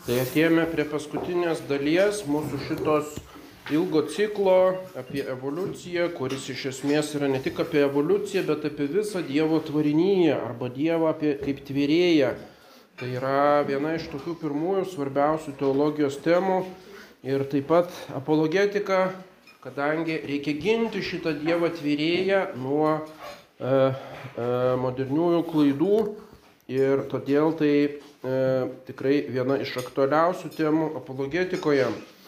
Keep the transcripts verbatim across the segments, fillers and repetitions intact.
Tai atėjome prie paskutinės dalies mūsų šitos ilgo ciklo apie evoliuciją, kuris iš esmės yra ne tik apie evoliuciją, bet apie visą Dievo tvarinyje arba Dievą apie, kaip tvėrėją. Tai yra viena iš tokių pirmųjų svarbiausių teologijos temų ir taip pat apologetika, kadangi reikia ginti šitą Dievą tvėrėją nuo e, e, moderniųjų klaidų ir todėl tai e, tikrai viena iš aktualiausių temų apologetikoje.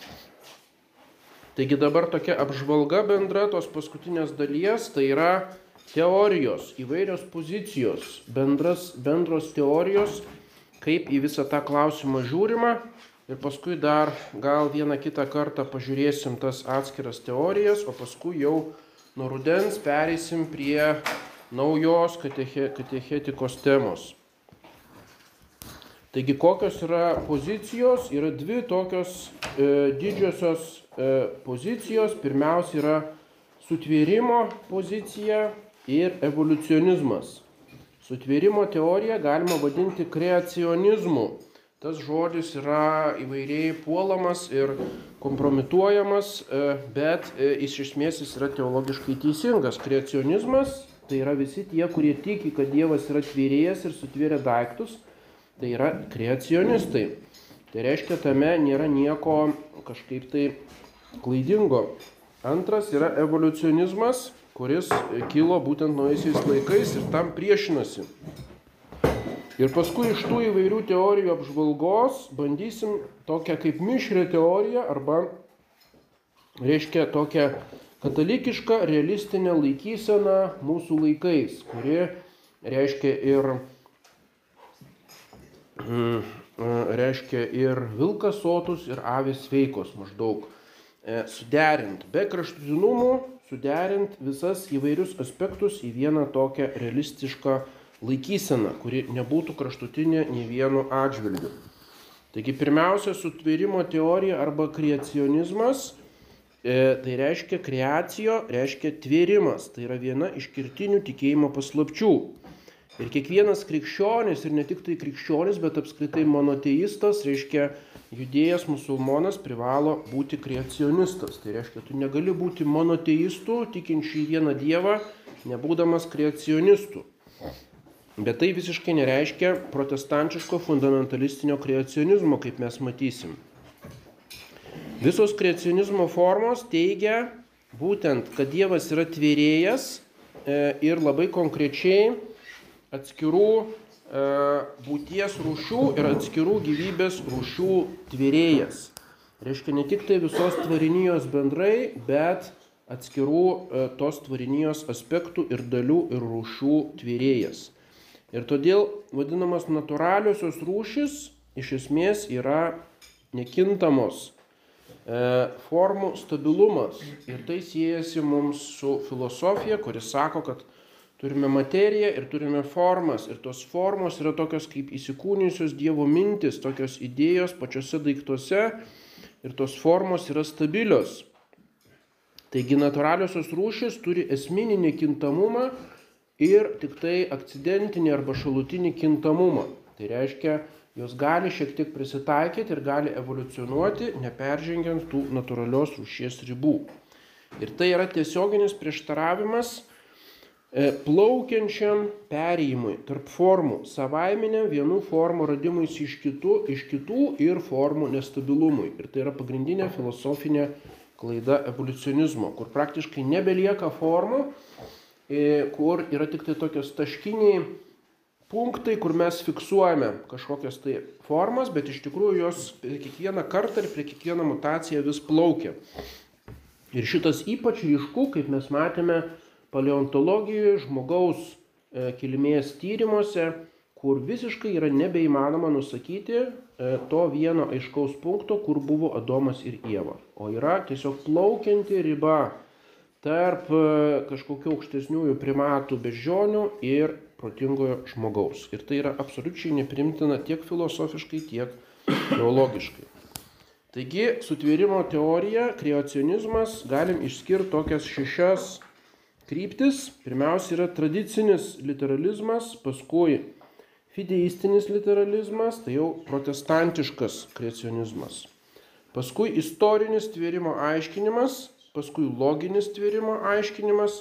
Taigi dabar tokia apžvalga bendra tos paskutinės dalies, tai yra teorijos, įvairios pozicijos, bendras, bendros teorijos, kaip į visą tą klausimą žiūrima. Ir paskui dar gal vieną kitą kartą pažiūrėsim tas atskiras teorijas, o paskui jau nuo rudens pereisim prie naujos kateche, katechetikos temos. Taigi kokios yra pozicijos? Yra dvi tokios e, didžiosios e, pozicijos. Pirmiausia yra sutvėrimo pozicija ir evoliucionizmas. Sutvėrimo teoriją galima vadinti kreacionizmu. Tas žodis yra įvairiai puolamas ir kompromituojamas, e, bet e, iš esmės jis yra teologiškai teisingas. Kreacionizmas tai yra visi tie, kurie tiki, kad Dievas yra tvėrėjas ir sutvėrė daiktus. Tai yra kreacionistai. Tai reiškia, tame nėra nieko kažkaip tai klaidingo. Antras yra evoliucionizmas, kuris kilo būtent naujaisiais laikais ir tam priešinasi. Ir paskui iš tų įvairių teorijų apžvalgos bandysim tokią kaip mišrią teoriją arba, reiškia, tokią katalikišką realistinę laikyseną mūsų laikais, kuri reiškia ir reiškia ir vilkas sotus, ir avys sveikos maždaug. Suderint be kraštutinumų, suderint visas įvairius aspektus į vieną tokią realistišką laikyseną, kuri nebūtų kraštutinė nei vienu atžvilgiu. Taigi pirmiausia, sutvėrimo teorija arba kreacionizmas, tai reiškia kreacijo, reiškia tvėrimas. Tai yra viena iš kertinių tikėjimo paslapčių. Ir kiekvienas krikščionis, ir ne tik tai krikščionis, bet apskritai monoteistas, reiškia judėjas, musulmonas, privalo būti kreacionistas. Tai reiškia, tu negali būti monoteistu, tikinčiu į vieną dievą, nebūdamas kreacionistu. Bet tai visiškai nereiškia protestantiško fundamentalistinio kreacionizmo, kaip mes matysim. Visos kreacionizmo formos teigia būtent, kad Dievas yra tvėrėjas ir labai konkrečiai atskirų e, būties rūšių ir atskirų gyvybės rūšių tvėrėjas. Reiškia ne tik tai visos tvarinijos bendrai, bet atskirų e, tos tvarinijos aspektų ir dalių ir rūšių tvėrėjas. Ir todėl vadinamas natūraliosios rūšis iš esmės yra nekintamos. E, formų stabilumas. Ir tai siejasi mums su filosofija, kuris sako, kad turime materiją ir turime formas. Ir tos formos yra tokios kaip įsikūnijusios Dievo mintis, tokios idėjos pačiose daiktuose. Ir tos formos yra stabilios. Taigi natūraliosios rūšys turi esminį nekintamumą ir tik tai akcidentinį arba šalutinį kintamumą. Tai reiškia, jos gali šiek tiek prisitaikyti ir gali evoliucionuoti, neperžengiant tų natūralios rūšies ribų. Ir tai yra tiesioginis prieštaravimas plaukiančiam perėjimui tarp formų, savaiminiam vienų formų radimuisi iš kitų, iš kitų ir formų nestabilumui. Ir tai yra pagrindinė filosofinė klaida evoliucionizmo, kur praktiškai nebelieka formų, kur yra tik tai tokios taškiniai punktai, kur mes fiksuojame kažkokias tai formas, bet iš tikrųjų jos prie kiekvieną kartą ir prie kiekvieną mutaciją vis plaukia. Ir šitas ypač ryšku, kaip mes matėme, paleontologijoje, žmogaus e, kilmės tyrimuose, kur visiškai yra nebeįmanoma nusakyti e, to vieno aiškaus punkto, kur buvo Adomas ir Ieva. O yra tiesiog plaukianti riba tarp e, kažkokių aukštesniųjų primatų beždžionių ir protingojo žmogaus. Ir tai yra absoliučiai neprimtina tiek filosofiškai, tiek teologiškai. Taigi, sutvėrimo teorija, kreacionizmas, galim išskirti tokias šešias kryptis. Pirmiausia yra tradicinis literalizmas, paskui fideistinis literalizmas, tai jau protestantiškas kreacionizmas. Paskui istorinis tvėrimo aiškinimas, paskui loginis tvėrimo aiškinimas,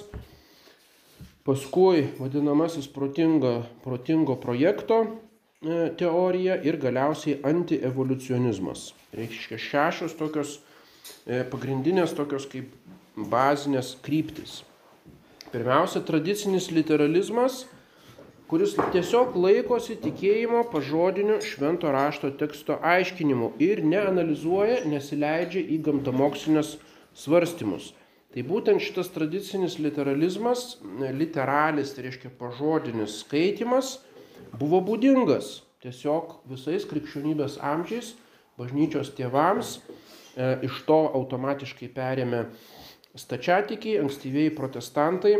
paskui vadinamasis protinga, protingo projekto e, teorija ir galiausiai antievoliucionizmas. Reiškia šešios tokios e, pagrindinės tokios kaip bazinės kryptis. Pirmiausia, tradicinis literalizmas, kuris tiesiog laikosi tikėjimo pažodiniu švento rašto teksto aiškinimu ir neanalizuoja, nesileidžia į gamtamokslinės svarstymus. Tai būtent šitas tradicinis literalizmas, literalis, tai reiškia pažodinis skaitimas, buvo būdingas tiesiog visais krikščionybės amžiais, bažnyčios tėvams, e, iš to automatiškai perėmė stačiatikiai, ankstyvieji protestantai.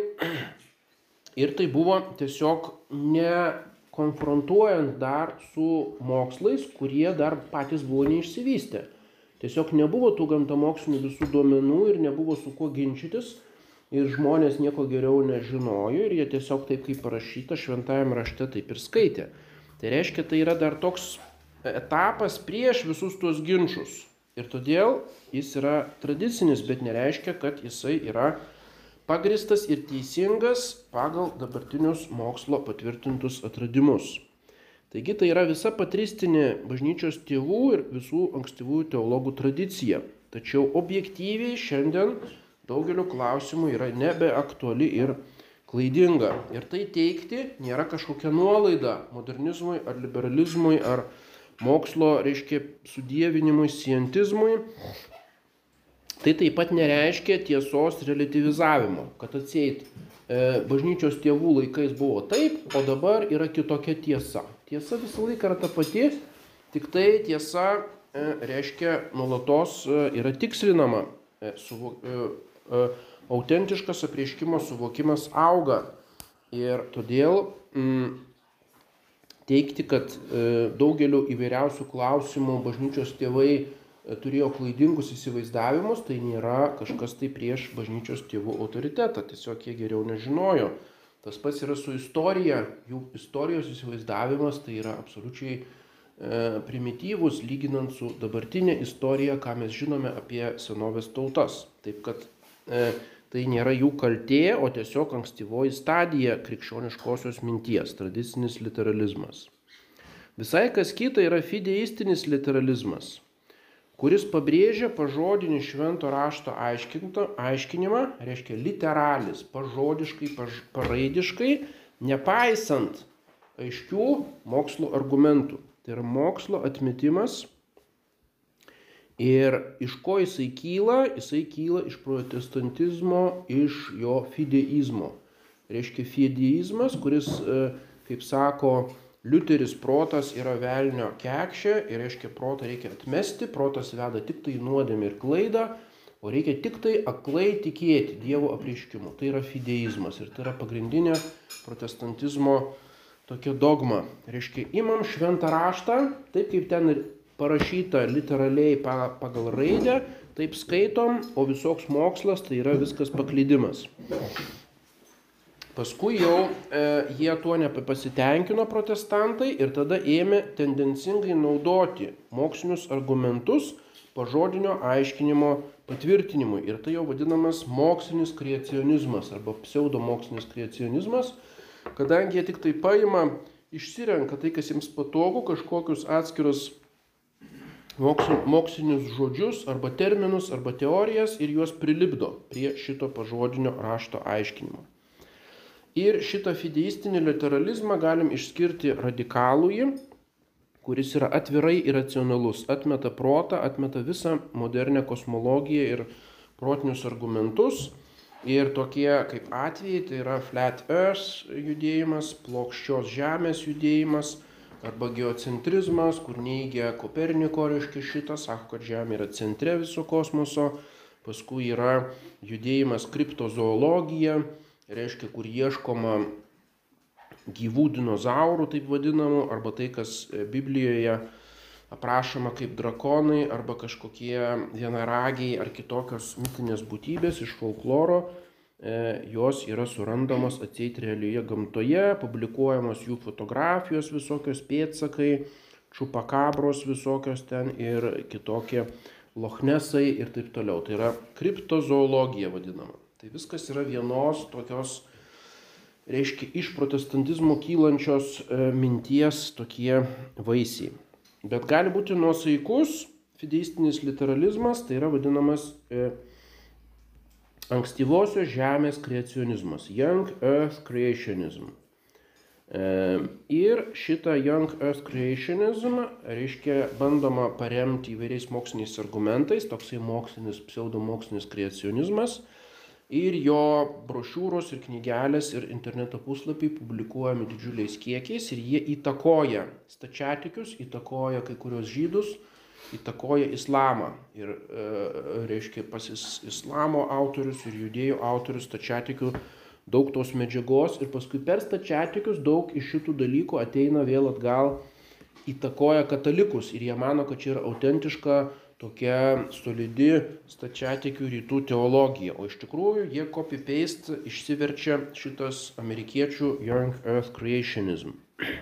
Ir tai buvo tiesiog nekonfrontuojant dar su mokslais, kurie dar patys buvo neišsivystę. Tiesiog nebuvo tų gamtamokslinių visų duomenų ir nebuvo su kuo ginčytis ir žmonės nieko geriau nežinojo ir jie tiesiog taip kaip parašyta šventajame rašte taip ir skaitė. Tai reiškia, tai yra dar toks etapas prieš visus tuos ginčus. Ir todėl jis yra tradicinis, bet nereiškia, kad jisai yra pagristas ir teisingas pagal dabartinius mokslo patvirtintus atradimus. Taigi tai yra visa patristinė bažnyčios tėvų ir visų ankstyvųjų teologų tradicija. Tačiau objektyviai šiandien daugeliu klausimų yra nebeaktuali ir klaidinga. Ir tai teigti nėra kažkokia nuolaida modernizmui ar liberalizmui ar mokslo, reiškia, sudievinimui, scientizmui. Tai taip pat nereiškia tiesos relativizavimo, kad atseit e, bažnyčios tėvų laikais buvo taip, o dabar yra kitokia tiesa. Tiesa visą laiką yra ta pati, tik tai tiesa e, reiškia nuolatos e, yra tikslinama, e, suvo, e, e, autentiškas apreiškimo suvokimas auga. Ir todėl mm, teigti, kad e, daugeliu įvairiausių klausimų bažnyčios tėvai e, turėjo klaidingus įsivaizdavimus, tai nėra kažkas tai prieš bažnyčios tėvų autoritetą, tiesiog jie geriau nežinojo. Tas pats yra su istorija, jų istorijos įsivaizdavimas tai yra absoliučiai e, primityvus, lyginant su dabartinė istorija, ką mes žinome apie senovės tautas. Taip kad e, tai nėra jų kaltė, o tiesiog ankstyvoji stadija krikščioniškosios minties, tradicinis literalizmas. Visai kas kita yra fideistinis literalizmas, kuris pabrėžia pažodinį švento rašto aiškinimą, reiškia literalis, pažodiškai, paž, paraidiškai, nepaisant aiškių mokslo argumentų. Tai yra mokslo atmetimas ir iš ko jisai kyla? Jisai kyla iš protestantizmo, iš jo fideizmo. Reiškia fideizmas, kuris, kaip sako Liuteris, protas yra velnio kekšė ir reiškia protą reikia atmesti, protas veda tik tai nuodėmę ir klaidą, o reikia tik tai aklai tikėti Dievo apreiškimu. Tai yra fideizmas ir tai yra pagrindinė protestantizmo tokia dogma. Reiškia, imam šventą raštą, taip kaip ten ir parašyta literaliai pagal raidę, taip skaitom, o visoks mokslas tai yra viskas paklydimas. Paskui jau e, jie tuo nepasitenkino protestantai ir tada ėmė tendencingai naudoti mokslinius argumentus pažodinio aiškinimo patvirtinimui. Ir tai jau vadinamas mokslinis kreacionizmas arba pseudomokslinis kreacionizmas, kadangi jie tik tai paima, išsirenka tai, kas jiems patogu, kažkokius atskirus mokslinius žodžius arba terminus arba teorijas ir juos prilipdo prie šito pažodinio rašto aiškinimo. Ir šitą fideistinį literalizmą galim išskirti radikalųjį, kuris yra atvirai iracionalus, atmeta protą, atmeta visą modernę kosmologiją ir protinius argumentus. Ir tokie kaip atvejai, tai yra flat earth judėjimas, plokščios žemės judėjimas arba geocentrizmas, kur neigia Koperniko, reiškia šitą, sako, kad žemė yra centre viso kosmoso. Paskui yra judėjimas kriptozoologija, reiškia, kur ieškoma gyvų dinozaurų, taip vadinamų, arba tai, kas Biblijoje aprašoma kaip drakonai, arba kažkokie vienaragiai ar kitokios mitinės būtybės iš folkloro. jos yra surandamos atseit realioje gamtoje, publikuojamos jų fotografijos visokios pėdsakai, čupakabros visokios ten ir kitokie lochnesai ir taip toliau. Tai yra kriptozoologija vadinama. Tai viskas yra vienos tokios, reiškia, iš protestantizmo kylančios minties tokie vaisiai. Bet gali būti nuosaikus fideistinis literalizmas, tai yra vadinamas e, ankstyvosios žemės kreacionizmas, Young Earth Creationism. E, ir šitą Young Earth Creationism, reiškia, bandoma paremti įvairiais moksliniais argumentais, toksai mokslinis, pseudomokslinis kreacionizmas, ir jo brošiūros ir knygelės ir interneto puslapiai publikuojami didžiuliais kiekiais ir jie įtakoja stačiatikius, įtakoja kai kurios žydus, įtakoja islamą. Ir e, reiškia pasis islamo autorius ir judėjų autorius stačiatikių daug tos medžiagos ir paskui per stačiatikius daug iš šitų dalykų ateina vėl atgal, įtakoja katalikus ir jie mano, kad čia yra autentiška tokia solidi stačiatikių rytų teologija. O iš tikrųjų jie copy-paste išsiverčia šitas amerikiečių Young Earth Creationism.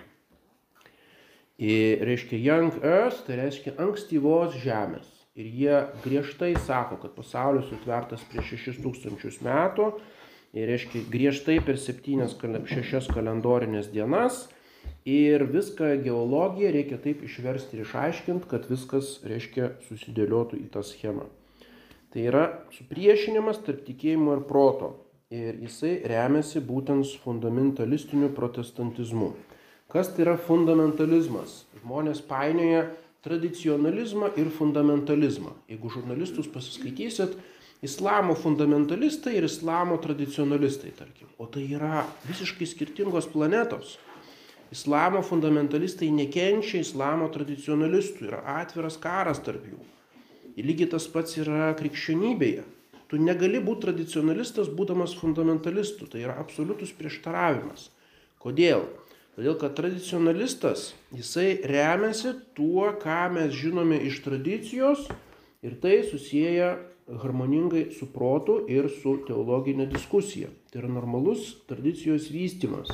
Ir reiškia Young Earth, tai reiškia ankstyvos žemės. Ir jie griežtai sako, kad pasaulis sutvertas prieš šešis tūkstančius metų. Ir reiškia griežtai per septynias, šešias kalendorinės dienas. Ir viską geologiją reikia taip išversti ir išaiškinti, kad viskas, reiškia, susidėliotų į tą schemą. Tai yra supriešinimas tarp tikėjimo ir proto. Ir jisai remiasi būtent fundamentalistiniu protestantizmu. Kas tai yra fundamentalizmas? Žmonės painioja tradicionalizmą ir fundamentalizmą. Jeigu žurnalistus pasiskaitysit, islamo fundamentalistai ir islamo tradicionalistai, tarkim. O tai yra visiškai skirtingos planetos. Islamo fundamentalistai nekenčia islamo tradicionalistų, yra atviras karas tarp jų. Ir lygiai tas pats yra krikščionybėje. Tu negali būti tradicionalistas, būdamas fundamentalistu, tai yra absoliutus prieštaravimas. Kodėl? Todėl, kad tradicionalistas, jisai remiasi tuo, ką mes žinome iš tradicijos ir tai susieja harmoningai su protu ir su teologinė diskusija. Tai yra normalus tradicijos vystymas.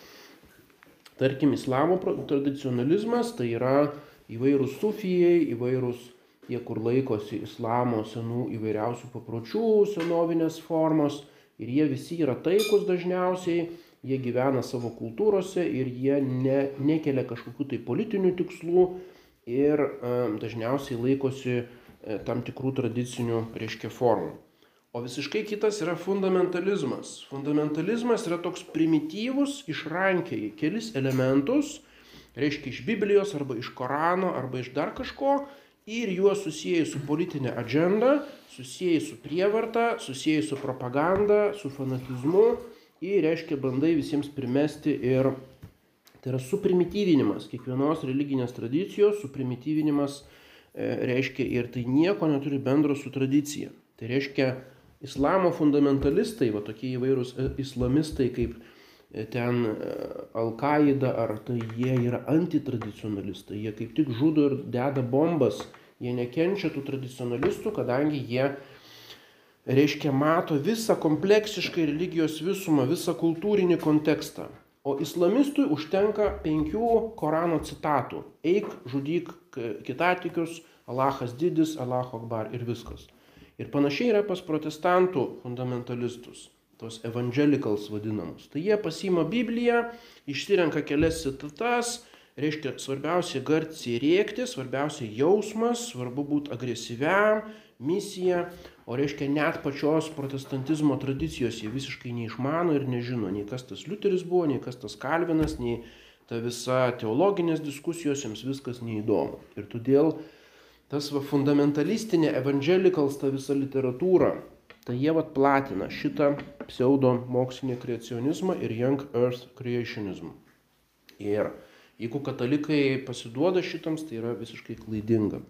Tarkim, islamo tradicionalizmas tai yra įvairūs sufijai, įvairūs tie, kur laikosi islamo senų įvairiausių papročių, senovinės formos ir jie visi yra taikus dažniausiai, jie gyvena savo kultūrose ir jie ne, nekelia kažkokių tai politinių tikslų ir e, dažniausiai laikosi e, tam tikrų tradicinių, reiškia, formų. O visiškai kitas yra fundamentalizmas. Fundamentalizmas yra toks primityvus, išrankiai kelis elementus, reiškia iš Biblijos arba iš Korano arba iš dar kažko ir juos susijai su politinė agenda, susijai su prievarta, susijai su propaganda, su fanatizmu ir reiškia bandai visiems primesti ir tai yra suprimityvinimas kiekvienos religinės tradicijos, suprimityvinimas e, reiškia ir tai nieko neturi bendro su tradicija. Tai reiškia islamo fundamentalistai, va tokie įvairūs islamistai kaip ten Al-Qaida, ar tai jie yra antitradicionalistai, jie kaip tik žudo ir deda bombas, jie nekenčia tų tradicionalistų, kadangi jie, reiškia, mato visą kompleksiškai religijos visumą, visą kultūrinį kontekstą. O islamistui užtenka penkių Korano citatų. Eik, žudyk kitatikius, Alachas didis, Allahu Akbar ir viskas. Ir panašiai yra pas protestantų fundamentalistus, tos evangelicals vadinamus. Tai jie pasiima Bibliją, išsirenka kelias citatas, reiškia svarbiausia garsiai rėkti, svarbiausia jausmas, svarbu būti agresyviam, misija, o reiškia net pačios protestantizmo tradicijos jie visiškai neišmano ir nežino, nei kas tas Liuteris buvo, nei kas tas Kalvinas, nei ta visa teologinės diskusijos, jiems viskas neįdomu. Ir todėl tas va, fundamentalistinė evangelicals, ta visa literatūra, tai jie vat platina šitą pseudo mokslinį kreacionizmą ir Young Earth Creationism. Ir jeigu katalikai pasiduoda šitams, tai yra visiškai klaidinga.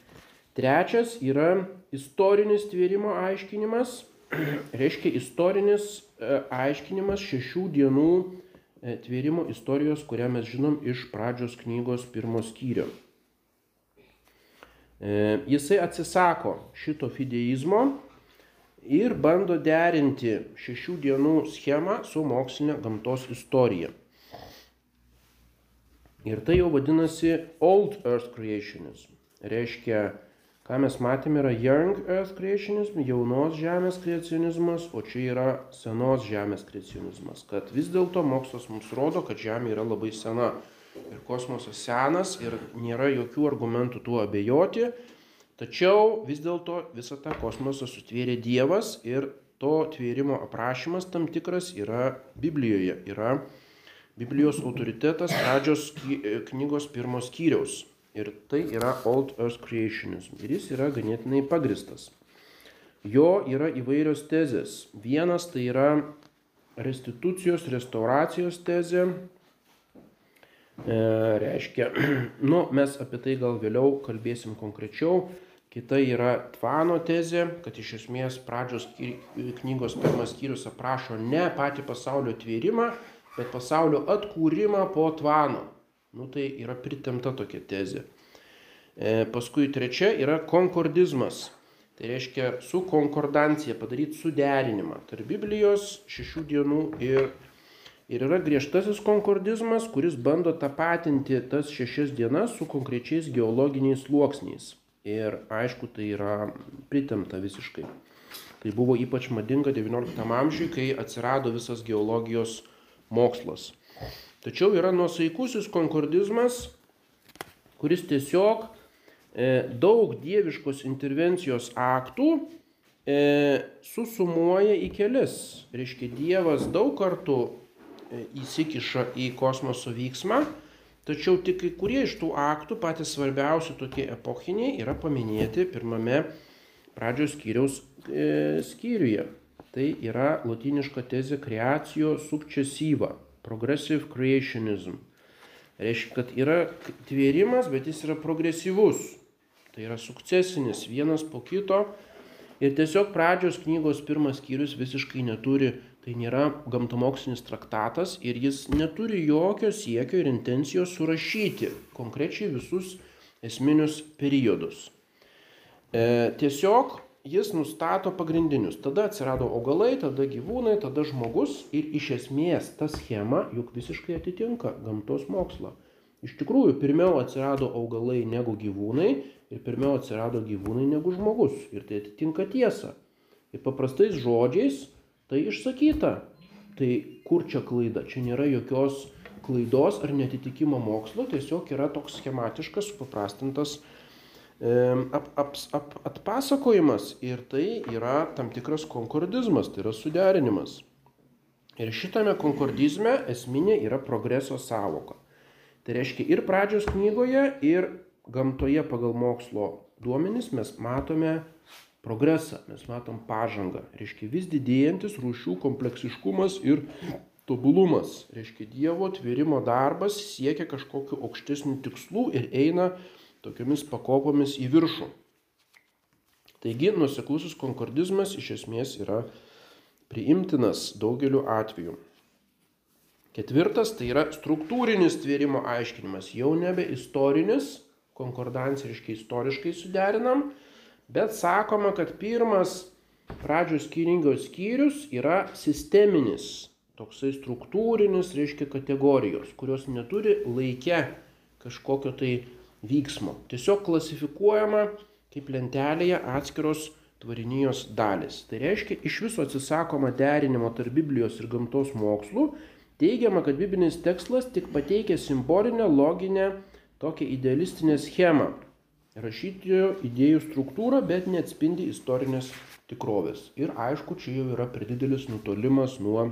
Trečias yra istorinis tvėrimo aiškinimas, reiškia istorinis aiškinimas šešių dienų tvėrimo istorijos, kurią mes žinom iš pradžios knygos pirmo skyrio. Jisai atsisako šito fideizmo ir bando derinti šešių dienų schemą su mokslinė gamtos istorija. Ir tai jau vadinasi Old Earth Creationism. Reiškia, ką mes matėme, yra Young Earth Creationism, jaunos žemės kreacionizmas, o čia yra senos žemės kreacionizmas. Kad vis dėlto mokslas mums rodo, kad žemė yra labai sena ir kosmosas senas ir nėra jokių argumentų tuo abejoti. Tačiau vis dėlto visą tą kosmosą sutvėrė Dievas ir to tvėrimo aprašymas tam tikras yra Biblijoje, yra Biblijos autoritetas pradžios knygos pirmos skyriaus. Ir tai yra Old Earth Creationism. Ir jis yra ganėtinai pagristas. Jo yra įvairios tezės. Vienas tai yra restitucijos, restauracijos tezė. E, reiškia, nu, mes apie tai gal vėliau kalbėsim konkrečiau. Kita yra Tvano tezė, kad iš esmės pradžios knygos pirmas skyrius aprašo ne patį pasaulio tvėrimą, bet pasaulio atkūrimą po Tvano. Nu, tai yra pritemta tokia tezė. E, paskui trečia yra konkordizmas. Tai reiškia su konkordancija padaryti suderinimą tarp Biblijos šešių dienų ir, ir yra griežtasis konkordizmas, kuris bando tapatinti tas šešias dienas su konkrečiais geologiniais sluoksniais. Ir aišku, tai yra pritemta visiškai. Tai buvo ypač madinga devynioliktam amžiui, kai atsirado visas geologijos mokslas. Tačiau yra nuosaikusis konkordizmas, kuris tiesiog e, daug dieviškos intervencijos aktų e, susumuoja į kelis. Reiškia, Dievas daug kartų e, įsikiša į kosmoso vyksmą, tačiau tik kai kurie iš tų aktų, patys svarbiausi tokie epochiniai, yra paminėti pirmame pradžios skyriaus e, skyriuje. Tai yra lotyniška tezė creatio successiva, progressive creationism. Reiškia, kad yra tvėrimas, bet jis yra progresyvus. Tai yra sukcesinis, vienas po kito. Ir tiesiog pradžios knygos pirmas skyrius visiškai neturi, tai nėra gamtamokslinis traktatas ir jis neturi jokio siekio ir intencijos surašyti konkrečiai visus esminius periodus. E, tiesiog jis nustato pagrindinius. Tada atsirado augalai, tada gyvūnai, tada žmogus ir iš esmės ta schema juk visiškai atitinka gamtos mokslą. Iš tikrųjų, pirmiau atsirado augalai negu gyvūnai ir pirmiau atsirado gyvūnai negu žmogus. Ir tai atitinka tiesą. Ir paprastais žodžiais tai išsakyta. Tai kur čia klaida? Čia nėra jokios klaidos ar netitikimo mokslo, tiesiog yra toks schematiškas, supaprastintas Ap, ap, ap, atpasakojimas ir tai yra tam tikras konkordizmas, tai yra suderinimas. Ir šitame konkordizme esminė yra progreso sąvoka. Tai reiškia ir pradžios knygoje, ir gamtoje pagal mokslo duomenis mes matome progresą, mes matom pažangą. Reiškia vis didėjantis rūšių kompleksiškumas ir tobulumas. Reiškia Dievo tvėrimo darbas siekia kažkokiu aukštesnių tikslų ir eina tokiamis pakopomis į viršų. Taigi, nuoseklusis konkordizmas iš esmės yra priimtinas daugeliu atveju. Ketvirtas, tai yra struktūrinis tvėrimo aiškinimas. Jau nebe istorinis, konkordancija reiškia istoriškai suderinam, bet sakoma, kad pirmas pradžios knygos skyrius yra sisteminis, toksai struktūrinis, reiškia kategorijos, kurios neturi laike kažkokio tai vyksmo. Tiesiog klasifikuojama kaip lentelėje atskiros tvarinijos dalis. Tai reiškia, iš viso atsisakoma derinimo tarp Biblijos ir gamtos mokslų, teigiama, kad biblinis tekstas tik pateikia simbolinę, loginę, tokią idealistinę schemą, rašytojo idėjų struktūrą, bet neatspindi istorinės tikrovės. Ir aišku, čia jau yra per didelis nutolimas nuo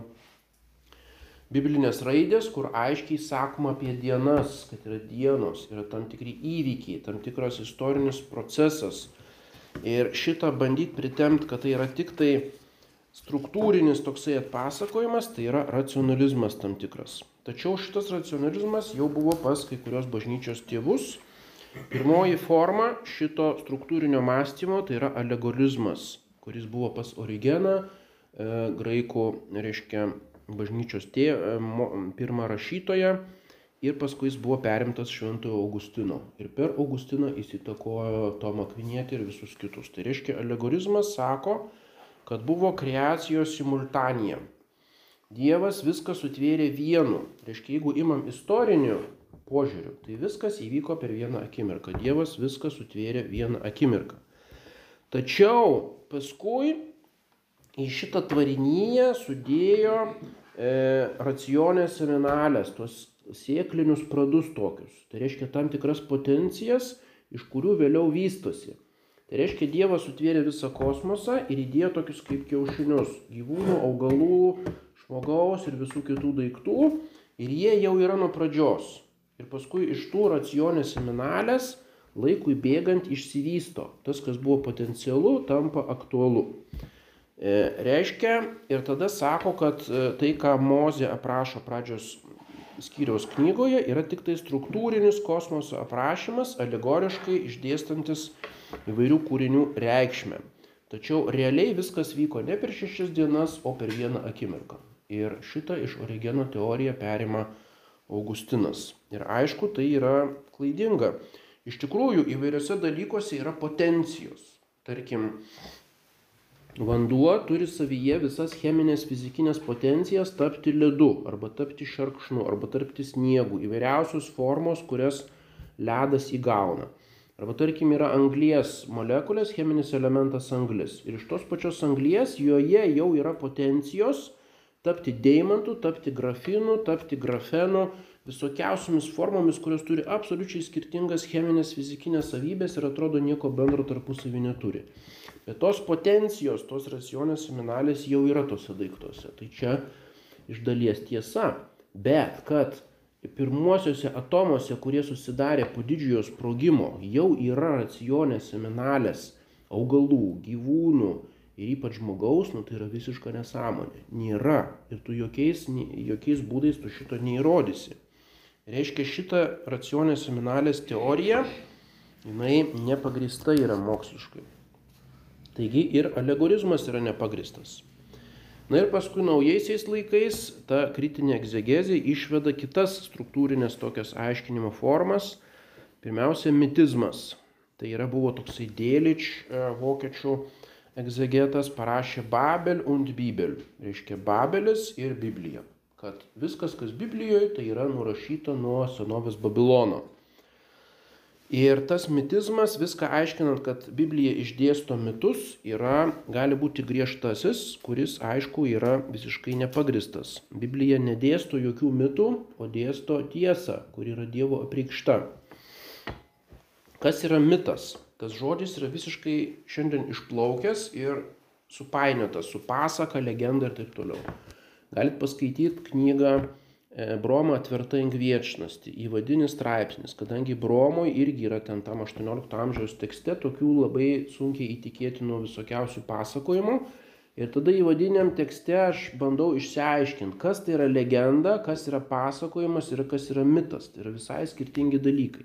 biblinės raidės, kur aiškiai sakoma apie dienas, kad yra dienos, yra tam tikri įvykiai, tam tikras istorinis procesas. Ir šitą bandyti pritemti, kad tai yra tik tai struktūrinis toksai atpasakojimas, tai yra racionalizmas tam tikras. Tačiau šitas racionalizmas jau buvo pas kai kurios bažnyčios tėvus. Pirmoji forma šito struktūrinio mąstymo tai yra alegorizmas, kuris buvo pas Origeną, e, graikų, reiškia, bažnyčios tė, pirmą rašytoją ir paskui jis buvo perimtas Šventojo Augustino. Ir per Augustiną įsitakojo Tomą Akvinietį ir visus kitus. Tai reiškia, alegorizmas sako, kad buvo kreacijos simultanija. Dievas viską sutvėrė vienu. Reiškia, jeigu imam istoriniu požiūriu, tai viskas įvyko per vieną akimirką. Dievas viską sutvėrė vieną akimirką. Tačiau paskui į šitą tvarinyje sudėjo e, racionės seminalės, tuos sėklinius pradus tokius. Tai reiškia tam tikras potencijas, iš kurių vėliau vystosi. Tai reiškia, Dievas sutvėrė visą kosmosą ir įdėjo tokius kaip kiaušinius gyvūnų, augalų, žmogaus ir visų kitų daiktų. Ir jie jau yra nuo pradžios. Ir paskui iš tų racionės seminalės laikui bėgant išsivysto. Tas, kas buvo potencialu, tampa aktualu. E, reiškia, ir tada sako, kad tai, ką Mozė aprašo pradžios skyriaus knygoje, yra tik tai struktūrinis kosmoso aprašymas, alegoriškai išdėstantis įvairių kūrinių reikšmę. Tačiau realiai viskas vyko ne per šešias dienas, o per vieną akimirką. Ir šitą iš Origeno teoriją perima Augustinas. Ir aišku, tai yra klaidinga. Iš tikrųjų, įvairiose dalykuose yra potencijos. Tarkim, vanduo turi savyje visas cheminės fizikinės potencijas tapti ledu, arba tapti šerkšnu, arba tapti sniegu, įvairiausios formos, kurias ledas įgauna. Arba tarkim yra anglies molekulės, cheminis elementas anglis. Ir iš tos pačios anglies joje jau yra potencijos tapti deimantu, tapti grafinu, tapti grafenu, visokiausiomis formomis, kurios turi absoliučiai skirtingas cheminės fizikinės savybės ir atrodo nieko bendro tarpusavy neturi. Bet tos potencijos, tos racionės seminalės jau yra tose daiktuose. Tai čia iš dalies tiesa. Bet kad pirmuosiuose atomuose, kurie susidarė po didžiojo sprogimo, jau yra racionės seminalės augalų, gyvūnų ir ypač žmogaus, nu tai yra visiška nesąmonė. Nėra. Ir tu jokiais, jokiais būdais tu šito neįrodysi. Reiškia, šita racionės seminalės teorija, jinai nepagrįsta yra moksliškai. Taigi ir alegorizmas yra nepagristas. Na ir paskui naujaisiais laikais ta kritinė egzegezė išveda kitas struktūrinės tokias aiškinimo formas. Pirmiausia, mitizmas. Tai yra buvo toksai Delitzsch, vokiečių egzegetas, parašė Babel und Bibel. Reiškia Babelis ir Biblija. Kad viskas, kas Biblijoje, tai yra nurašyta nuo senovės Babilono. Ir tas mitizmas, viską aiškinant, kad Biblija išdėsto mitus, yra, gali būti griežtasis, kuris, aišku, yra visiškai nepagristas. Biblija nedėsto jokių mitų, o dėsto tiesą, kur yra Dievo apreikšta. Kas yra mitas? Tas žodis yra visiškai šiandien išplaukęs ir supainiotas su pasaka, legenda ir taip toliau. Galit paskaityti knygą Broma atverta in viečnosti, įvadinis straipsnis, kadangi Bromoj irgi yra ten tam aštuoniolikto amžiaus tekste tokių labai sunkiai įtikėtinų visokiausių pasakojimų. Ir tada įvadiniam tekste aš bandau išsiaiškinti, kas tai yra legenda, kas yra pasakojimas ir kas yra mitas. Tai yra visai skirtingi dalykai.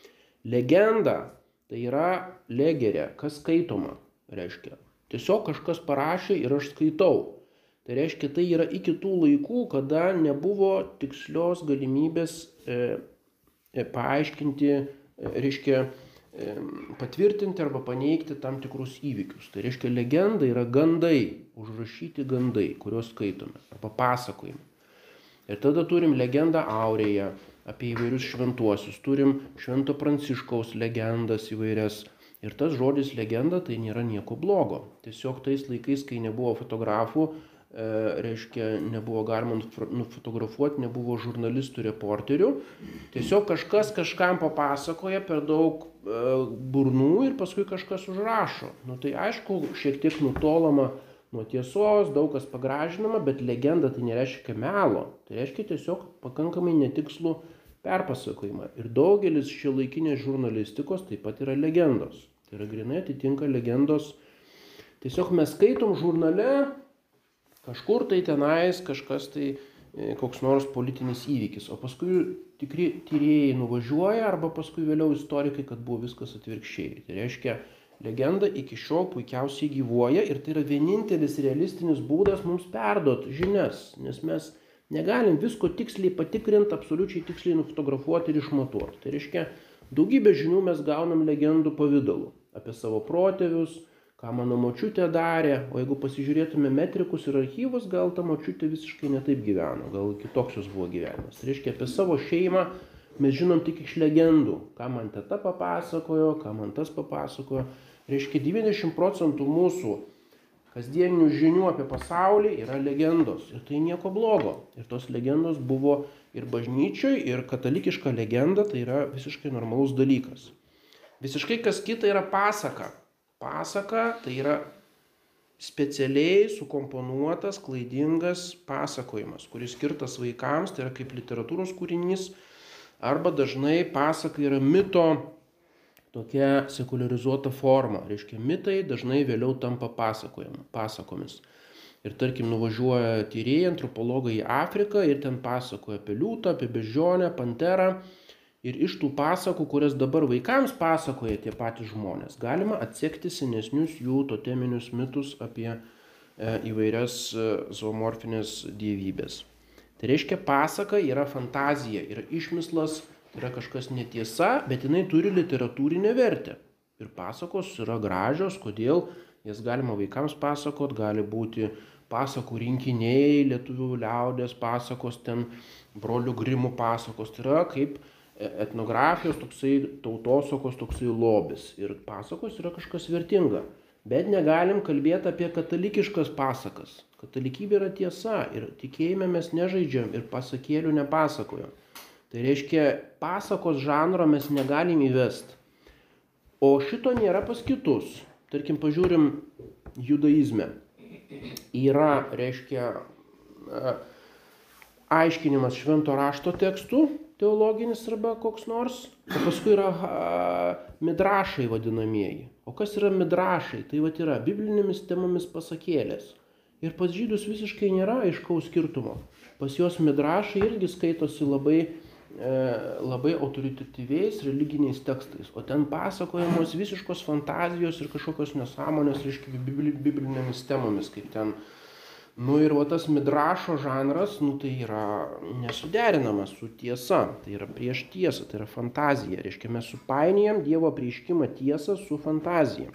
Legenda tai yra legerė, kas skaitoma, reiškia. Tiesiog kažkas parašė ir aš skaitau. Tai reiškia, tai yra iki tų laikų, kada nebuvo tikslios galimybės e, e, paaiškinti, e, reiškia, e, patvirtinti arba paneigti tam tikrus įvykius. Tai reiškia, legenda yra gandai, užrašyti gandai, kuriuos skaitome, arba pasakojime. Ir tada turim legendą Aurėje apie įvairius šventuosius, turim Švento Pranciškaus legendas įvairias. Ir tas žodis legenda tai nėra nieko blogo. Tiesiog tais laikais, kai nebuvo fotografų, E, reiškia, nebuvo galima nufotografuoti, nebuvo žurnalistų, reporterių. Tiesiog kažkas kažkam papasakoja per daug e, burnų ir paskui kažkas užrašo. Nu, tai aišku, šiek tiek nutolama nuo tiesos, daug kas pagražinama, bet legenda tai nereiškia melo. Tai reiškia tiesiog pakankamai netikslų perpasakojimą. Ir daugelis šiuolaikinės žurnalistikos taip pat yra legendos. Tai yra grinai atitinka legendos. Tiesiog mes skaitom žurnale, kažkur tai tenais kažkas tai koks nors politinis įvykis, o paskui tikri tyrėjai nuvažiuoja arba paskui vėliau istorikai, kad buvo viskas atvirkščiai. Tai reiškia, legenda iki šiol puikiausiai gyvuoja ir tai yra vienintelis realistinis būdas mums perduoti žinias, nes mes negalim visko tiksliai patikrinti, absoliučiai tiksliai nufotografuoti ir išmatuoti. Tai reiškia, daugybę žinių mes gaunam legendų pavidalu apie savo protėvius, ką mano močiutė darė, o jeigu pasižiūrėtume metrikus ir archyvus, gal ta močiutė visiškai netaip gyveno, gal kitoks jos buvo gyvenimas. Tai reiškia, apie savo šeimą mes žinom tik iš legendų, ką man teta papasakojo, ką man tas papasakojo. Reiškia, devyniasdešimt procentų mūsų kasdieninių žinių apie pasaulį yra legendos. Ir tai nieko blogo. Ir tos legendos buvo ir bažnyčioj, ir katalikiška legenda, tai yra visiškai normalus dalykas. Visiškai kas kita yra pasaka. Pasaka tai yra specialiai sukomponuotas, klaidingas pasakojimas, kuris skirtas vaikams, tai yra kaip literatūros kūrinys, arba dažnai pasaka yra mito tokia sekularizuota forma. Reiškia, mitai dažnai vėliau tampa pasakomis. Ir tarkim, nuvažiuoja tyrėjai, antropologai į Afriką ir ten pasakoja apie liūtą, apie beždžionę, panterą. Ir iš tų pasakų, kurias dabar vaikams pasakoja tie patys žmonės, galima atsekti senesnius jų toteminius mitus apie e, įvairias e, zoomorfinės dievybės. Tai reiškia, pasaka yra fantazija, yra išmislas, yra kažkas netiesa, bet jinai turi literatūrinę vertę. Ir pasakos yra gražios, kodėl jas galima vaikams pasakot, gali būti pasakų rinkiniai, lietuvių liaudės pasakos, ten brolių Grimų pasakos. Tai yra kaip etnografijos, toksai tautosakos, toksai lobis. Ir pasakos yra kažkas vertinga. Bet negalim kalbėti apie katalikiškas pasakas. Katalikybė yra tiesa ir tikėjime mes nežaidžiam ir pasakėlių nepasakojam. Tai reiškia, pasakos žanro mes negalim įvesti. O šito nėra pas kitus. Tarkim, pažiūrim judaizme. Yra, reiškia, aiškinimas švento rašto tekstų, teologinis arba koks nors, o paskui yra midrašai vadinamieji. O kas yra midrašai? Tai vat yra biblinėmis temomis pasakėlės. Ir pas žydus visiškai nėra aiškaus skirtumo. Pas juos midrašai irgi skaitosi labai, e, labai autoritatyviais religiniais tekstais. O ten pasakojamos visiškos fantazijos ir kažkokios nesąmonės, reiškia, biblinėmis temomis, kaip ten. Nu ir va tas midrašo žanras, nu tai yra nesuderinamas su tiesa, tai yra prieš tiesą, tai yra fantazija. Reiškia, mes supainijam Dievo apreiškimą tiesą su fantazija.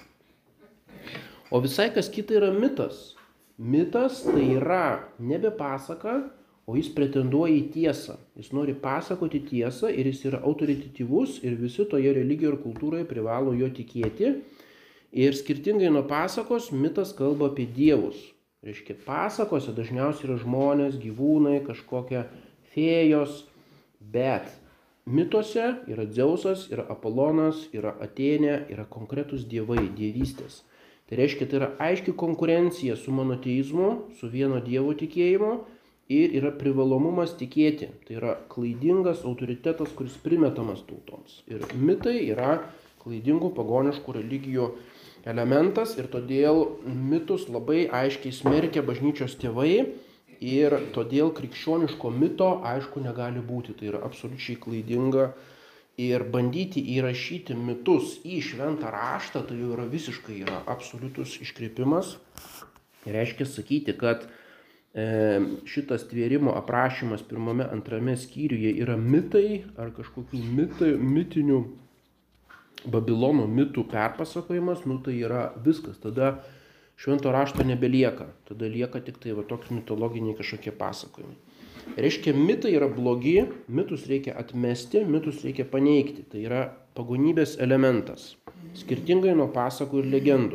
O visai kas kita yra mitas. Mitas tai yra nebe pasaka, o jis pretenduoja į tiesą. Jis nori pasakoti tiesą ir jis yra autoritatyvus ir visi toje religijoje ir kultūroje privalo jo tikėti. Ir skirtingai nuo pasakos, mitas kalba apie dievus. Reiškia, pasakose dažniausiai yra žmonės, gyvūnai, kažkokie fėjos, bet mituose yra Dzeusas, yra Apolonas, yra Atėnė, yra konkretus dievai, dievystės. Tai reiškia, tai yra aiški konkurencija su monoteizmu, su vieno dievo tikėjimu ir yra privalomumas tikėti. Tai yra klaidingas autoritetas, kuris primetamas tautoms. Ir mitai yra klaidingų pagoniškų religijų elementas ir todėl mitus labai aiškiai smerkia bažnyčios tėvai ir todėl krikščioniško mito aišku negali būti. Tai yra absoliučiai klaidinga ir bandyti įrašyti mitus į šventą raštą, tai jau yra visiškai yra absoliutus iškreipimas. Ir reiškia sakyti, kad e, šitas tvėrimo aprašymas pirmame, antrame skyriuje yra mitai ar kažkokių mitai, mitinių Babilono mitų perpasakojimas, nu tai yra viskas, tada švento rašto nebelieka, tada lieka tik tai va toks mitologiniai kažkokie pasakojimai. Reiškia, mitai yra blogi, mitus reikia atmesti, mitus reikia paneigti, tai yra pagonybės elementas, skirtingai nuo pasakų ir legendų.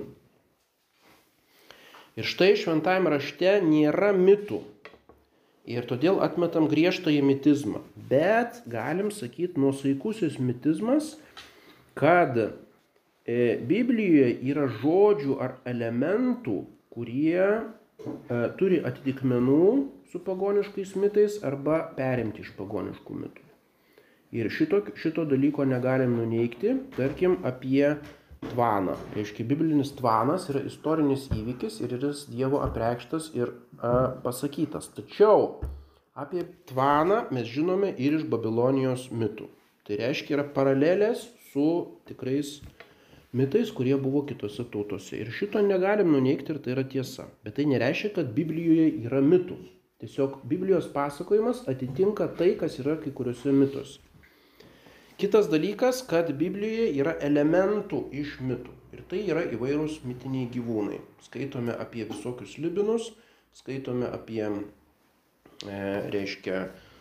Ir štai šventajame rašte nėra mitų ir todėl atmetam griežtąjį mitizmą, bet galim sakyti nuosaikusis mitizmas, kad e, Biblijoje yra žodžių ar elementų, kurie e, turi atitikmenų su pagoniškais mitais arba perimti iš pagoniškų mitų. Ir šito, šito dalyko negalim nuneigti, tarkim, apie tvaną. Reiškia, biblinis tvanas yra istorinis įvykis ir jis Dievo apreikštas ir a, pasakytas. Tačiau apie tvaną mes žinome ir iš Babilonijos mitų. Tai reiškia, yra paralelės su tikrais mitais, kurie buvo kitose tautose. Ir šito negalim nuneigti ir tai yra tiesa. Bet tai nereiškia, kad Biblijoje yra mitų. Tiesiog Biblijos pasakojimas atitinka tai, kas yra kai kuriuose mituose. Kitas dalykas, kad Biblijoje yra elementų iš mitų. Ir tai yra įvairūs mitiniai gyvūnai. Skaitome apie visokius libinus, skaitome apie, e, reiškia,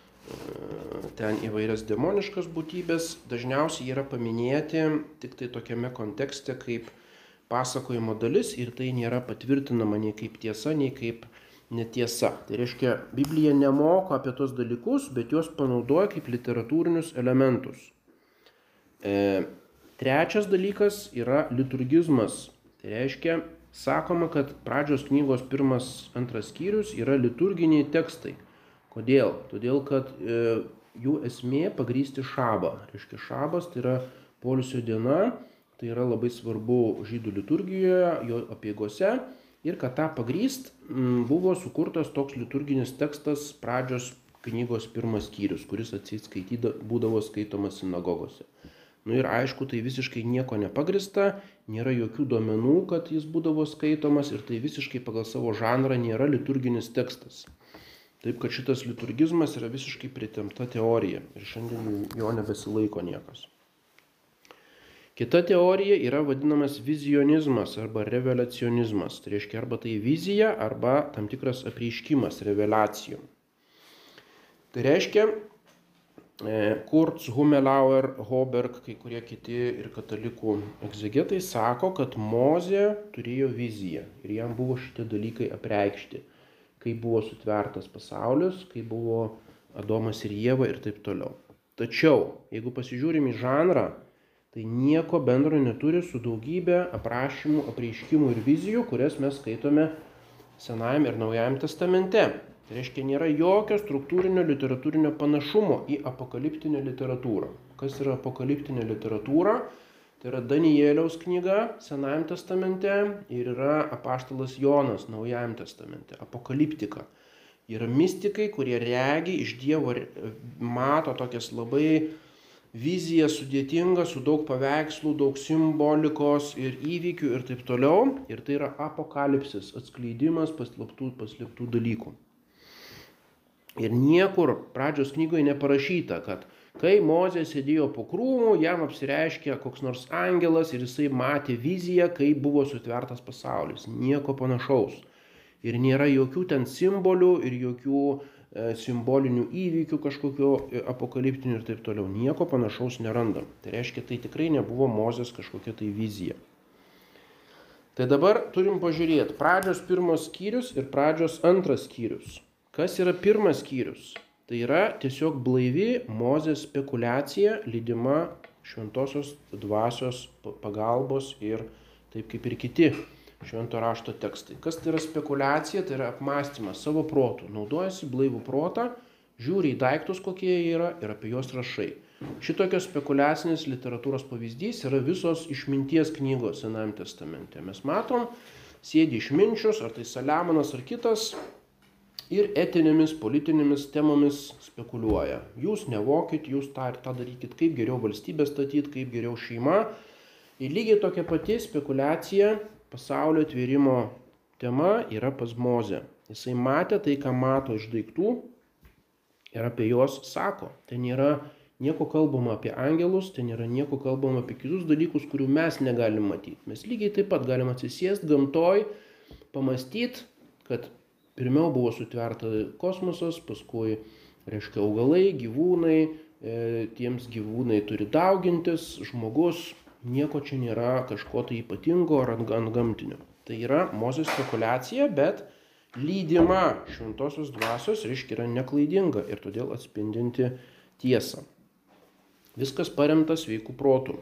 e, ten įvairias demoniškas būtybės. Dažniausiai yra paminėti tik tai tokiame kontekste kaip pasakojimo dalis ir tai nėra patvirtinama nei kaip tiesa, nei kaip netiesa. Tai reiškia, Biblija nemoko apie tos dalykus, bet juos panaudoja kaip literatūrinius elementus. E, trečias dalykas yra liturgizmas. Tai reiškia, sakoma, kad pradžios knygos pirmas, antras skyrius yra liturginiai tekstai. Kodėl? Todėl, kad e, jų esmė pagrįsti šabą. Reiškia, šabas tai yra poilsio diena, tai yra labai svarbu žydų liturgijoje, jo apeigose. Ir kad tą pagrįst m, buvo sukurtas toks liturginis tekstas pradžios knygos pirmas skyrius, kuris atsiskaityda būdavo skaitomas sinagogose. Nu ir aišku, tai visiškai nieko nepagrįsta, nėra jokių duomenų, kad jis būdavo skaitomas ir tai visiškai pagal savo žanrą nėra liturginis tekstas. Taip, kad šitas liturgizmas yra visiškai pritempta teorija ir šiandien jo nebesilaiko niekas. Kita teorija yra vadinamas vizionizmas arba revelacionizmas. Tai reiškia arba tai vizija, arba tam tikras apreiškimas, revelacijom. Tai reiškia, Kurz, Hummelauer, Hoberg, kai kurie kiti ir katalikų egzegetai sako, kad Mozė turėjo viziją ir jam buvo šitie dalykai apreikšti, kai buvo sutvertas pasaulis, kai buvo Adomas ir Ieva ir taip toliau. Tačiau, jeigu pasižiūrim į žanrą, tai nieko bendro neturi su daugybė aprašymų, apreiškimų ir vizijų, kurias mes skaitome Senajame ir Naujajame testamente. Tai reiškia, nėra jokio struktūrinio literatūrinio panašumo į apokaliptinę literatūrą. Kas yra apokaliptinė literatūra? Tai yra Danieliaus knyga Senajame testamente ir yra apaštalas Jonas Naujajame testamente. Apokaliptika. Yra mistikai, kurie regi iš Dievo, mato tokias labai viziją sudėtingą, su daug paveikslų, daug simbolikos ir įvykių ir taip toliau. Ir tai yra apokalipsis, atskleidimas paslėptų, paslėptų dalykų. Ir niekur pradžios knygoje neparašyta, kad kai Mozė sėdėjo po krūmu, jam apsireiškė koks nors angelas ir jisai matė viziją, kaip buvo sutvertas pasaulis. Nieko panašaus. Ir nėra jokių ten simbolių ir jokių e, simbolinių įvykių kažkokio apokaliptinių ir taip toliau. Nieko panašaus nerandam. Tai reiškia, tai tikrai nebuvo Mozės kažkokia tai vizija. Tai dabar turim pažiūrėti pradžios pirmas skyrius ir pradžios antras skyrius. Kas yra pirmas skyrius? Tai yra tiesiog blaivi Mozės spekulacija, lydima šventosios dvasios pagalbos ir taip kaip ir kiti švento rašto tekstai. Kas tai yra spekulacija? Tai yra apmąstymas savo protų. Naudojasi blaivų protą, žiūri į daiktus, kokie jie yra ir apie juos rašai. Šitokios spekulacinės literatūros pavyzdys yra visos išminties knygos Senajame testamente. Mes matom, sėdi išminčius, ar tai Saliamonas ar kitas, ir etinėmis, politinėmis temomis spekuliuoja. Jūs nevokit, jūs tą ir tą darykit, kaip geriau valstybę statyti, kaip geriau šeima. Ir lygiai tokia pati spekulacija pasaulio atvėrimo tema yra pas Mozę. Jisai matė tai, ką mato iš daiktų ir apie juos sako. Tai nėra nieko kalbama apie angelus, tai nėra nieko kalbama apie kitus dalykus, kurių mes negalim matyti. Mes lygiai taip pat galim atsisėsti gamtoj, pamastyti, kad pirmiau buvo sutverta kosmosas, paskui, reiškia, augalai, gyvūnai, e, tiems gyvūnai turi daugintis, žmogus, nieko čia nėra kažko tai ypatingo ar antgamtinio. Tai yra Mozės spekulacija, bet lydima šventosios dvasios, reiškia, yra neklaidinga ir todėl atspindinti tiesą. Viskas paremta sveikų protų.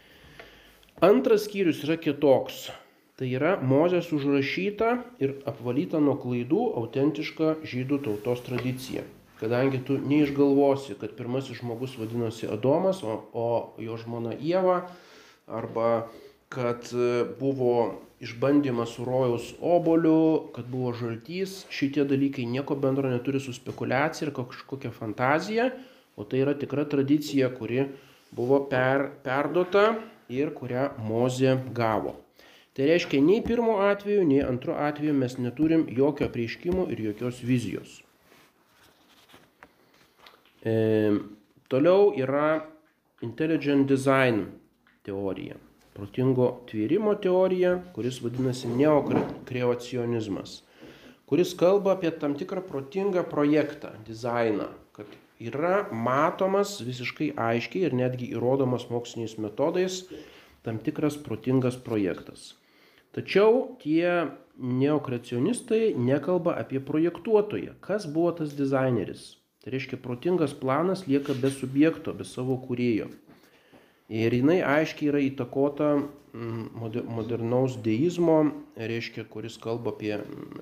Antras skyrius yra kitoks. Tai yra Mozės užrašyta ir apvalyta nuo klaidų autentiška žydų tautos tradicija. Kadangi tu neišgalvosi, kad pirmasis žmogus vadinosi Adomas, o, o jo žmona Ieva, arba kad buvo išbandymas su rojaus oboliu, kad buvo žaltys, šitie dalykai nieko bendro neturi su spekulacija ir kažkokia fantazija, o tai yra tikra tradicija, kuri buvo per, perduota ir kurią Mozė gavo. Tai reiškia, nei pirmo atveju, nei antro atveju mes neturim jokio apreiškimo ir jokios vizijos. E, toliau yra intelligent design teorija, protingo tvėrimo teorija, kuris vadinasi neokreacionizmas, kuris kalba apie tam tikrą protingą projektą, dizainą, kad yra matomas visiškai aiškiai ir netgi įrodomas moksliniais metodais tam tikras protingas projektas. Tačiau tie neokreacionistai nekalba apie projektuotoją. Kas buvo tas dizaineris? Tai reiškia, protingas planas lieka be subjekto, be savo kūrėjo. Ir jinai aiškiai yra įtakota modernaus deizmo, reiškia, kuris kalba apie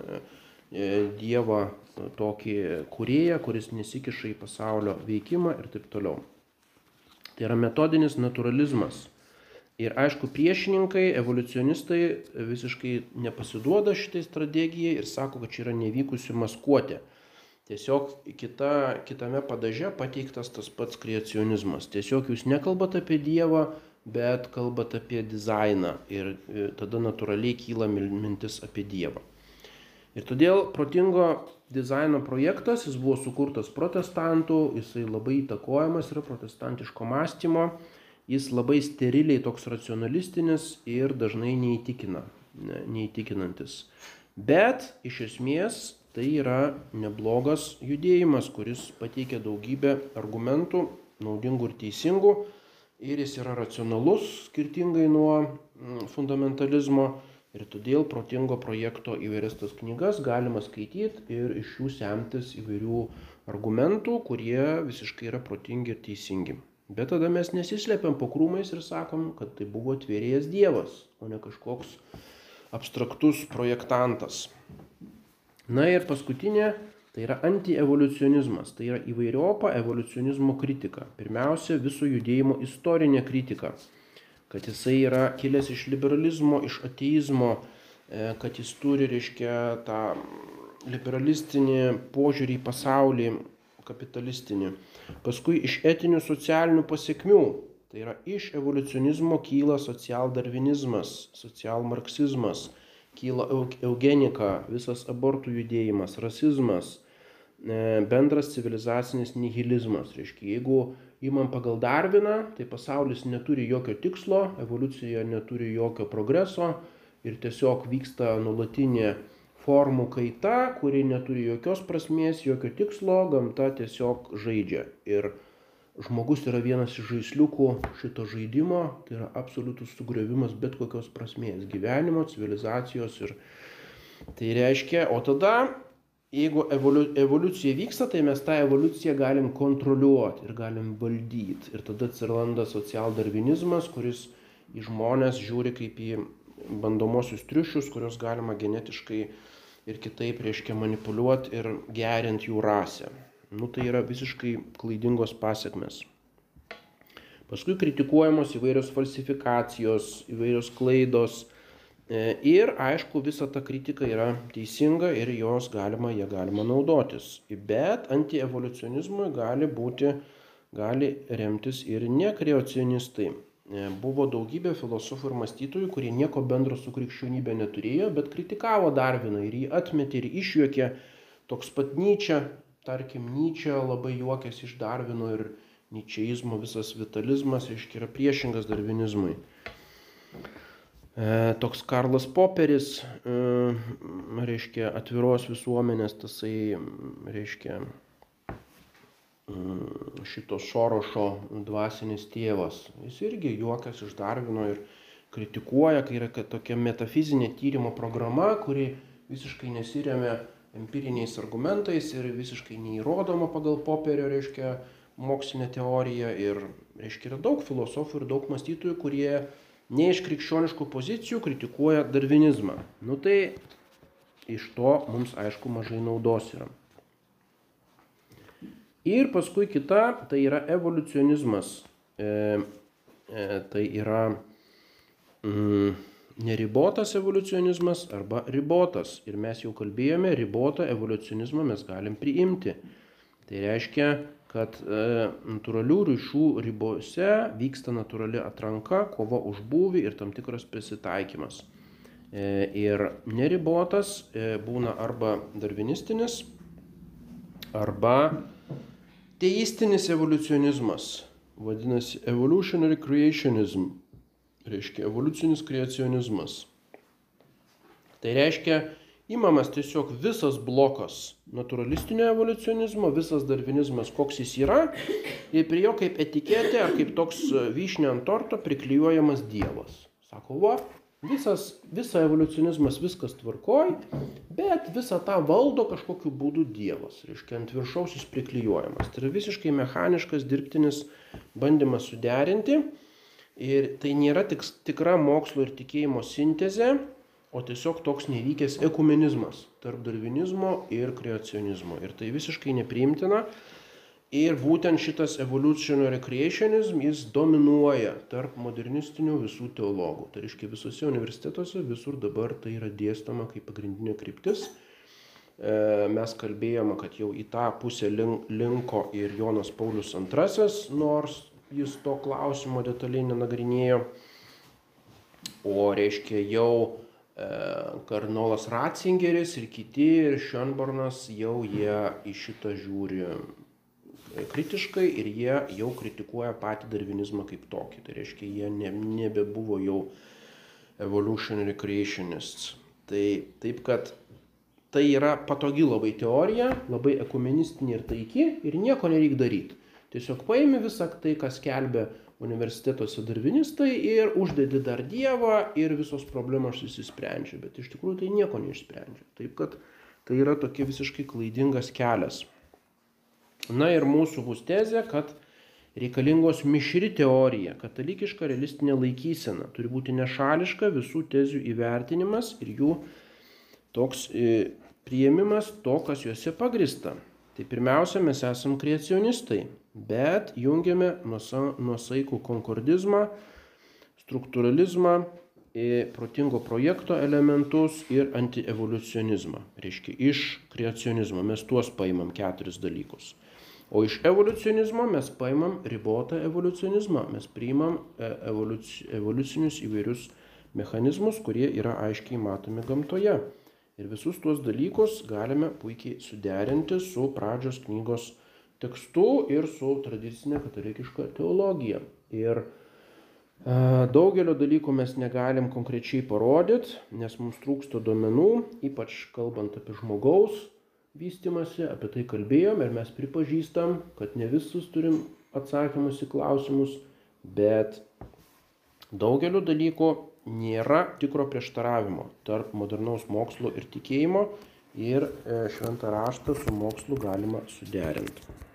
Dievą tokį kūrėją, kuris nesikiša į pasaulio veikimą ir taip toliau. Tai yra metodinis naturalizmas. Ir aišku, priešininkai, evoliucionistai visiškai nepasiduoda šitai strategijai ir sako, kad čia yra nevykusi maskuotė. Tiesiog kita, kitame padaže pateiktas tas pats kreacionizmas. Tiesiog jūs nekalbat apie Dievą, bet kalbat apie dizainą ir tada natūraliai kyla mintis apie Dievą. Ir todėl protingo dizaino projektas, jis buvo sukurtas protestantų, jisai labai įtakojamas yra protestantiško mąstymo, jis labai steriliai toks racionalistinis ir dažnai neįtikina, ne, neįtikinantis. Bet iš esmės tai yra neblogas judėjimas, kuris pateikia daugybę argumentų, naudingų ir teisingų, ir jis yra racionalus, skirtingai nuo fundamentalizmo. Ir todėl protingo projekto įvairias tas knygas galima skaityti ir iš jų semtis įvairių argumentų, kurie visiškai yra protingi ir teisingi. Bet tada mes nesislepiam po krūmais ir sakom, kad tai buvo tvėrėjas Dievas, o ne kažkoks abstraktus projektantas. Na ir paskutinė, tai yra antievoliucionizmas, tai yra įvairiopa evoliucionizmo kritika. Pirmiausia, viso judėjimo istorinė kritika. Kad jisai yra kilęs iš liberalizmo, iš ateizmo, kad jis turi, reiškia, tą liberalistinį požiūrį į pasaulį, kapitalistinį. Paskui iš etinių socialinių pasekmių, tai yra iš evoliucionizmo kyla socialdarvinizmas, socialmarksizmas, kyla eugenika, visas abortų judėjimas, rasizmas, bendras civilizacinis nihilizmas. Reiškia, jeigu imam pagal Darviną, tai pasaulis neturi jokio tikslo, evoliucija neturi jokio progreso ir tiesiog vyksta nuolatinė formų kaita, kuri neturi jokios prasmės, jokio tikslo, gamta tiesiog žaidžia. Ir žmogus yra vienas iš žaisliukų šito žaidimo, tai yra absoliutus sugriovimas bet kokios prasmės gyvenimo, civilizacijos. Ir tai reiškia, o tada jeigu evoliucija vyksta, tai mes tą evoliuciją galim kontroliuoti ir galim valdyti. Ir tada atsiranda socialdarvinizmas, kuris į žmonės žiūri kaip į bandomosius triušius, kurios galima genetiškai ir kitaip, reiškia, manipuliuoti ir gerinti jų rasę. Nu, tai yra visiškai klaidingos pasekmes. Paskui kritikuojamos įvairios falsifikacijos, įvairios klaidos. Ir aišku, visa ta kritika yra teisinga ir jos galima, jie galima naudotis. Bet antievoliucionizmui gali būti, gali remtis ir nekreacionistai. Buvo daugybė filosofų ir mąstytojų, kurie nieko bendro su krikščionybė neturėjo, bet kritikavo Darviną ir jį atmetė ir išjuokė. Toks pat Nyčė, tarkim, Nyčė labai juokėsi iš Darvino ir nyčeizmo visas vitalizmas, reiškia, yra priešingas darvinizmui. E, toks Karlas Poperis, e, reiškia, atviros visuomenės, tasai, reiškia, šito Sorošo dvasinis tėvas. Jis irgi juokas iš Darvino ir kritikuoja, kai yra tokia metafizinė tyrimo programa, kuri visiškai nesiremia empiriniais argumentais ir visiškai neįrodoma pagal Poperio, reiškia, mokslinę teoriją. Ir, reiškia, yra daug filosofų ir daug mąstytojų, kurie ne iš krikščioniškų pozicijų kritikuoja darvinizmą. Nu tai iš to mums, aišku, mažai naudos yra. Ir paskui kita, tai yra evoliucionizmas. E, e, tai yra mm, neribotas evoliucionizmas arba ribotas. Ir mes jau kalbėjome, ribotą evoliucionizmą mes galim priimti. Tai reiškia, kad e, natūralių rūšių ribose vyksta natūrali atranka, kova už būvį ir tam tikras prisitaikymas. E, ir neribotas e, būna arba darvinistinis, arba teistinis evoliucionizmas. vadinasi evolutionary creationism, reiškia evoliucinis kreacionizmas. Tai reiškia, imamas tiesiog visas blokas naturalistinio evoliucionizmo, visas darvinizmas, koks jis yra, ir prie jo kaip etiketė ar kaip toks vyšnė ant torto priklijuojamas Dievas. Sako, va, visas, visa evoliucionizmas viskas tvarkoj, bet visą tą valdo kažkokiu būdu Dievas. Reiškia, ant viršaus jis priklijuojamas. Tai yra visiškai mechaniškas, dirbtinis bandymas suderinti. Ir tai nėra tik, tikra mokslo ir tikėjimo sintezė, o tiesiog toks nevykęs ekumenizmas tarp darvinizmo ir kreacionizmo. Ir tai visiškai nepriimtina. Ir būtent šitas evolutionary creationism, jis dominuoja tarp modernistinių visų teologų. Tai reiškia, visose universitetuose visur dabar tai yra dėstoma kaip pagrindinė kryptis. E, mes kalbėjome, kad jau į tą pusę linko ir Jonas Paulius antrasis, nors jis to klausimo detaliai nenagrinėjo. O reiškia, jau kardinolas Ratzingeris ir kiti, ir Schönbornas jau jie į šitą žiūri kritiškai ir jie jau kritikuoja patį darvinizmą kaip tokį. Tai reiškia, jie ne, nebebuvo jau evolutionary creationists. Tai taip, kad tai yra patogi labai teorija, labai ekumenistinė ir taiki ir nieko nereik daryti. Tiesiog paimi visą tai, kas skelbia universitetuose darvinistai ir uždedi dar Dievą ir visos problemos išsisprendžia. Bet iš tikrųjų tai nieko neišsprendžia. Taip, kad tai yra tokia visiškai klaidingas kelias. Na ir mūsų bus tezė, kad reikalingos mišri teorija, katalikiška realistinė laikysena. Turi būti nešališka visų tezių įvertinimas ir jų toks e, priėmimas to, kas juose pagrįsta. Tai pirmiausia, mes esam kreacionistai, bet jungiame nuosaikų konkordizmą, struktūralizmą, e, protingo projekto elementus ir antievoliucionizmą. Reiškia, iš kreacionizmo mes tuos paimam keturis dalykus. O iš evoliucionizmo mes paimam ribotą evoliucionizmą. Mes priimam evoliuci, evoliucinius įvairius mechanizmus, kurie yra aiškiai matomi gamtoje. Ir visus tuos dalykus galime puikiai suderinti su pradžios knygos tekstu ir su tradicinė katalikiška teologija. Ir e, daugelio dalykų mes negalim konkrečiai parodyti, nes mums trūksta duomenų, ypač kalbant apie žmogaus vystymasi, apie tai kalbėjom ir mes pripažįstam, kad ne visus turim atsakymus į klausimus, bet daugeliu dalykų nėra tikro prieštaravimo tarp modernaus mokslo ir tikėjimo ir šventą raštą su mokslu galima suderinti.